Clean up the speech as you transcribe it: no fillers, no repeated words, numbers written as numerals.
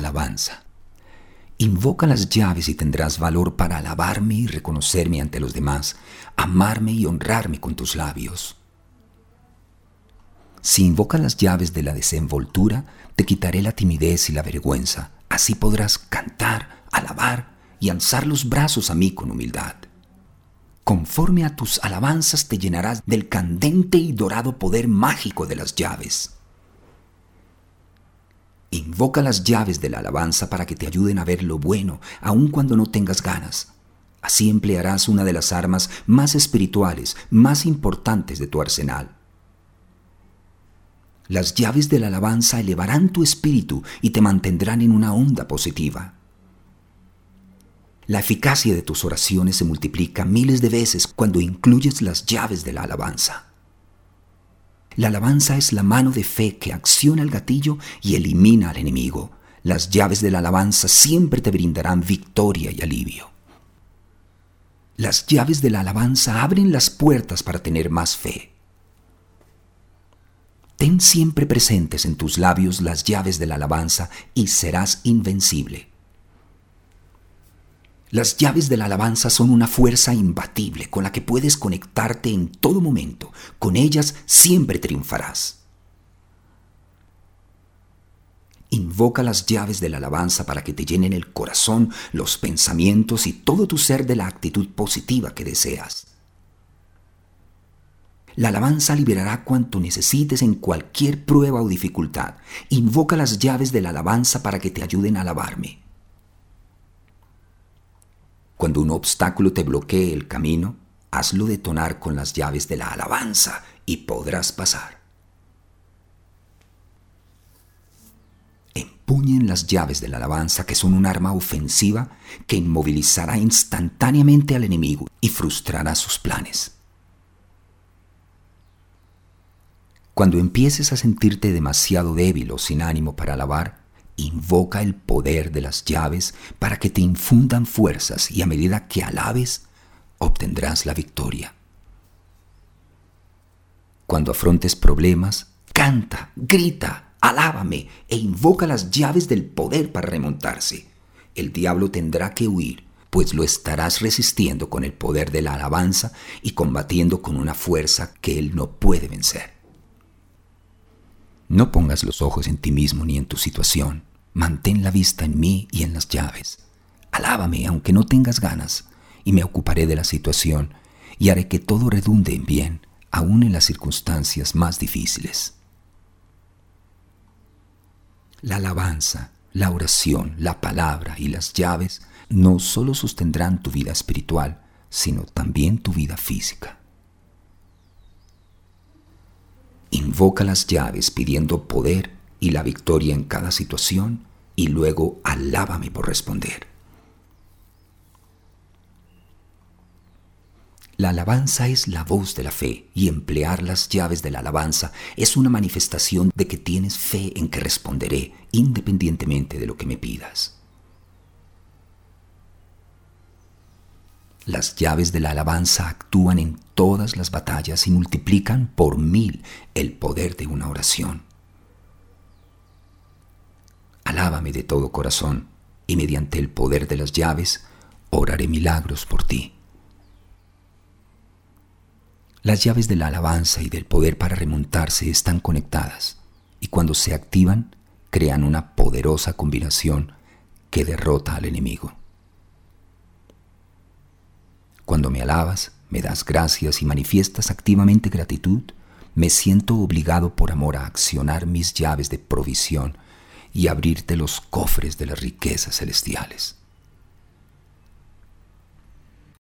alabanza. Invoca las llaves y tendrás valor para alabarme y reconocerme ante los demás, amarme y honrarme con tus labios. Si invocas las llaves de la desenvoltura, te quitaré la timidez y la vergüenza. Así podrás cantar, alabar y alzar los brazos a mí con humildad. Conforme a tus alabanzas te llenarás del candente y dorado poder mágico de las llaves. Invoca las llaves de la alabanza para que te ayuden a ver lo bueno, aun cuando no tengas ganas. Así emplearás una de las armas más espirituales, más importantes de tu arsenal. Las llaves de la alabanza elevarán tu espíritu y te mantendrán en una onda positiva. La eficacia de tus oraciones se multiplica miles de veces cuando incluyes las llaves de la alabanza. La alabanza es la mano de fe que acciona el gatillo y elimina al enemigo. Las llaves de la alabanza siempre te brindarán victoria y alivio. Las llaves de la alabanza abren las puertas para tener más fe. Ten siempre presentes en tus labios las llaves de la alabanza y serás invencible. Las llaves de la alabanza son una fuerza imbatible con la que puedes conectarte en todo momento. Con ellas siempre triunfarás. Invoca las llaves de la alabanza para que te llenen el corazón, los pensamientos y todo tu ser de la actitud positiva que deseas. La alabanza liberará cuanto necesites en cualquier prueba o dificultad. Invoca las llaves de la alabanza para que te ayuden a alabarme. Cuando un obstáculo te bloquee el camino, hazlo detonar con las llaves de la alabanza y podrás pasar. Empuñen las llaves de la alabanza, que son un arma ofensiva que inmovilizará instantáneamente al enemigo y frustrará sus planes. Cuando empieces a sentirte demasiado débil o sin ánimo para alabar, invoca el poder de las llaves para que te infundan fuerzas y a medida que alabes, obtendrás la victoria. Cuando afrontes problemas, canta, grita, alábame e invoca las llaves del poder para remontarse. El diablo tendrá que huir, pues lo estarás resistiendo con el poder de la alabanza y combatiendo con una fuerza que él no puede vencer. No pongas los ojos en ti mismo ni en tu situación. Mantén la vista en mí y en las llaves. Alábame aunque no tengas ganas, y me ocuparé de la situación y haré que todo redunde en bien, aún en las circunstancias más difíciles. La alabanza, la oración, la palabra y las llaves no solo sostendrán tu vida espiritual, sino también tu vida física. Invoca las llaves pidiendo poder y la victoria en cada situación y luego alábame por responder. La alabanza es la voz de la fe y emplear las llaves de la alabanza es una manifestación de que tienes fe en que responderé independientemente de lo que me pidas. Las llaves de la alabanza actúan en todas las batallas y multiplican por 1000 el poder de una oración. Alábame de todo corazón y mediante el poder de las llaves oraré milagros por ti. Las llaves de la alabanza y del poder para remontarse están conectadas y cuando se activan crean una poderosa combinación que derrota al enemigo. Cuando me alabas, me das gracias y manifiestas activamente gratitud, me siento obligado por amor a accionar mis llaves de provisión y abrirte los cofres de las riquezas celestiales.